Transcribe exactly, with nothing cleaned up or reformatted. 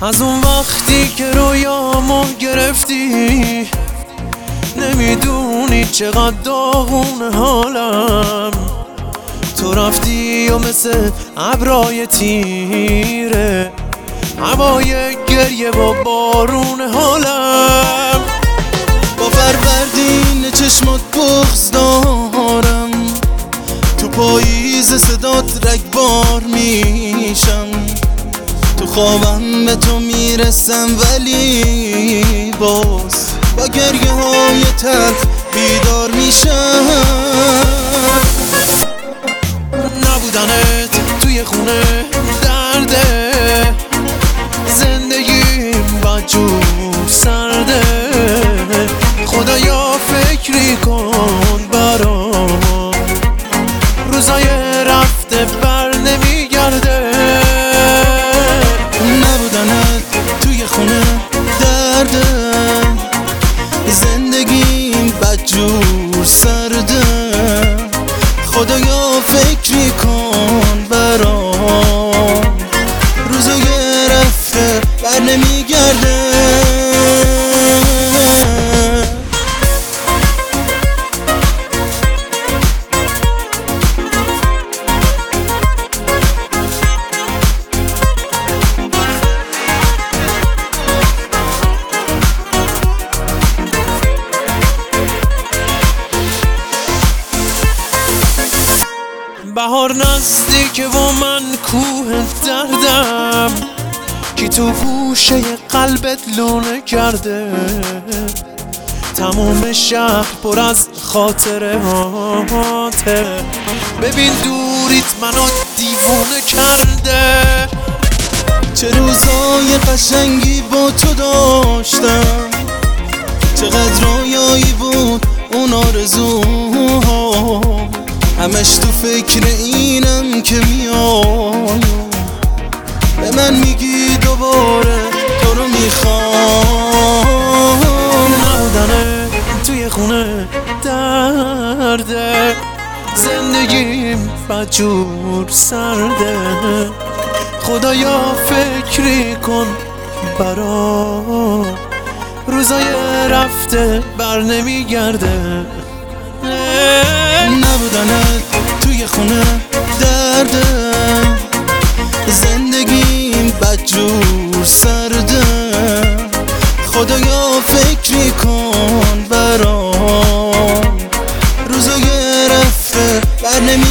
از اون وقتی که رویامو گرفتی نمیدونی چقدر داغون حالم. تو رفتی و مثل ابرای تیره هوای گریه و بارون حالم. با فروردین چشمات بغض دارم، تو پاییز صدات رگبار میشم. تو خوابم به تو میرسم ولی باز با گریه های تلخ بیدار میشم. نبودنت توی خونه درده، زندگیم بدجور سرده. خدایا فکری کن برام، روزای رفته بر نمیگرده. نبودنت توی خونه درده، زندگیم بدجور سرده. خدایا فکری کن برام، روزای رفته بر نمیگرده. بهار نزدیکه و من کوه دردم، کی تو گوشه قلبت لونه کرده. تموم شهر پر از خاطره هاته، ببین دوریت منو دیوونه کرده. چه روزای قشنگی با تو داشتم، چقدر رویایی بود اون آرزوها. همش تو فکر اینم که میام، به من میگی دوباره تو رو میخوام. نبودنه توی خونه درده، زندگیم بدجور سرده. خدایا فکری کن برام، روزای رفته بر نمیگرده. نبودنت توی خونه درده، زندگیم بدجور سرده. خدایا فکری کن برام، روزای رفته بر نمی